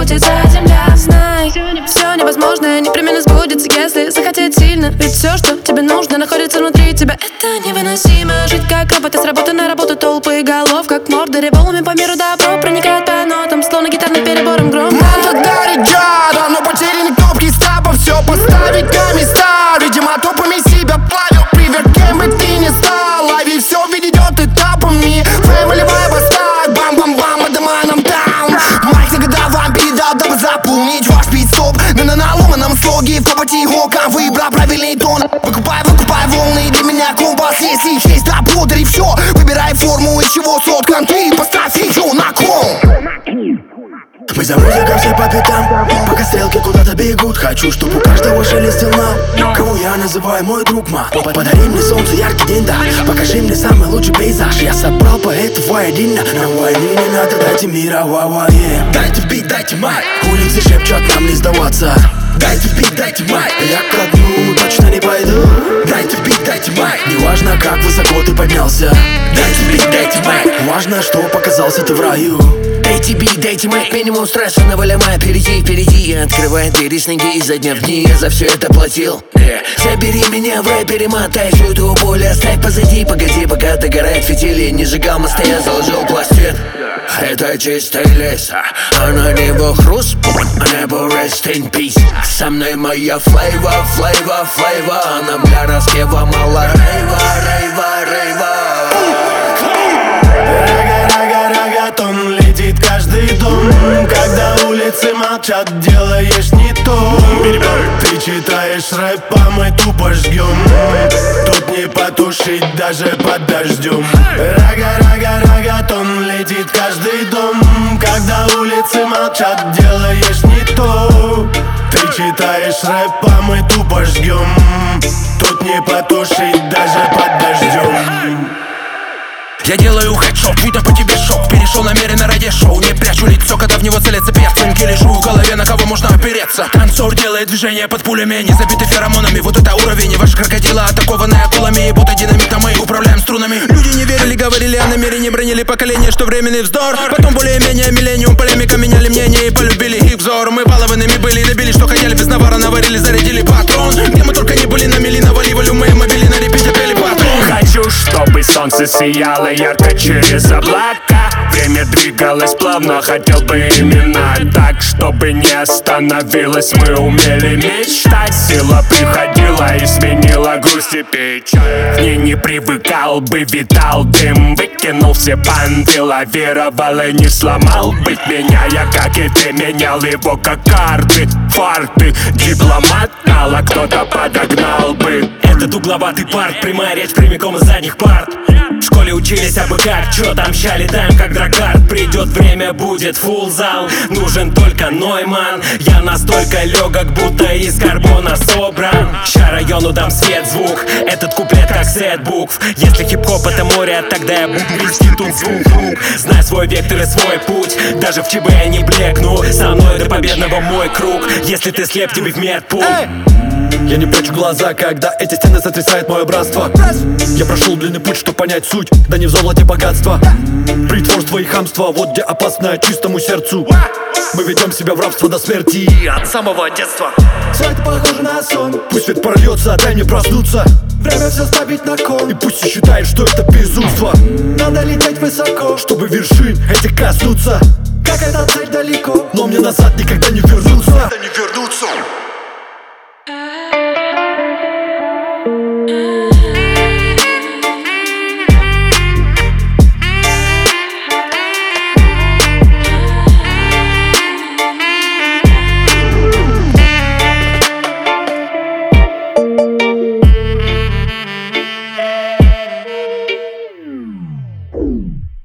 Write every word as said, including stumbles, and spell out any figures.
крутится земля. Знай, все невозможное непременно сбудется, если захотеть сильно. Ведь все, что тебе нужно, находится внутри тебя. Это невыносимо. Жить как роботы, с работы на работу, толпы голов, как мордоры, волнами по миру добро проникает по нотам, словно гитарным перебором громко. Надо дарить джада, но потеряны кнопки стапа. Все поставить на места, видимо, топами себя плавил. Привет, кем бы ты ни стал, лови, все ведет этапами. Family vibe оставь, бам-бам-бам, это маном даун. Майк нагода вам передал, дабы заполнить ваш пит-стоп. Но на наломанном слоге в топоте игрокам выбрал правильный тон. Выкупай, выкупай волны, для меня компас. Если есть работа и все, выбирай форму, из чего соткан ты. Поставь ее на кон. Мы за музыкой все по пятам, пока стрелки куда-то бегут. Хочу, чтобы у каждого шелестел нам. Кого я называю мой друг, ма. Подари мне солнце, яркий день, да. Покажи мне самый лучший пейзаж. Я собрал поэтов воедино. Нам войны не надо, дайте мира, ва-ва, yeah. Дайте бит, дайте май. Улицы шепчут нам не сдаваться. Дайте бит, дайте май. Я ко дну точно не пойду. Дайте бит, дайте май. Неважно, как высоко ты поднялся. Дайте бит, дайте май. Важно, что показался ты в раю. Дайте бит, дайте май. Минимум стресса наваляй, впереди, впереди. Открывай двери с ноги изо дня в дни. Я за все это платил, yeah. Забери меня в рэпере, мотай всю эту боль. Оставь позади, погоди, пока догорает фитили. Не сжигал мосты, я заложил пластин. Это чистый лес, а на него хруст, а небо rest in peace. Со мной моя флейва, флейва, флейва. Нам для распева мало рейва, рейва, рейва. Рага, рага, рагатон, летит каждый дом. Когда улицы молчат, делаешь не то. Ты читаешь рэп, а мы тупо жгем. Тут не потушить даже под дождем. Рага, рага, рагатон, летит каждый дом. Когда улицы молчат, делаешь не то. Ты читаешь рэп, а мы тупо жгем. Тут не потушить даже под дождем. Я делаю хедшот, видно по тебе шок. Перешел намеренно ради шоу. Не прячу лицо, когда в него целятся перцинки. Лежу в голове, на кого можно опереться. Танцор делает движение под пулями, не забиты феромонами. Вот это уровень, ваши крокодилы атакованные акулами. И будто динамита мы управляем струнами. Люди не верили, говорили о намерении, бронили поколение, что временный вздор. Потом более-менее миллениум, полемика, меняли мнение и полюбили их взор. Мы балованными были, добились, что хотели, без навара наварили, зарядили патрон. Где мы только не были, на мели наваливали, мы мобили, на репите пели патрон. Хочу, чтобы солнце сияло ярко через облака. Время двигалось плавно, хотел бы именно так, чтобы не остановилось. Мы умели мечтать, сила приходила и сменила грусть и печаль. В ней не привыкал бы, витал дым, выкинул все банды, лавировал и не сломал. Быть меня, я как и ты, менял его как карты, фарты. Дипломат знал, а кто-то подогнал бы. Этот угловатый парк, прямая речь прямиком из задних парт. В школе учились абы как, чё там ща летаем как дракарт. Придет время, будет фулл зал, нужен только Нойман. Я настолько легок, будто из карбона собран. Ща району дам свет, звук, этот куплет как сет букв. Если хип-хоп это море, тогда я буду грести тут звук рук. Знай свой вектор и свой путь, даже в ЧБ я не блекну. Со мной до победного мой круг, если ты слеп, тебе в медпункт. Я не прячу глаза, когда эти стены сотрясает мое братство. Я прошел длинный путь, чтобы понять суть, да не в золоте богатства. Притворство и хамство, вот где опасное чистому сердцу. Мы ведем себя в рабство до смерти от самого детства. Все это похоже на сон. Пусть свет прольется, дай мне проснуться. Время все ставить на кон. И пусть считает, что это безумство. Надо лететь высоко, чтобы вершин этих коснуться. какая-то цель далеко, но мне назад никогда не вернуться. Не вернуться.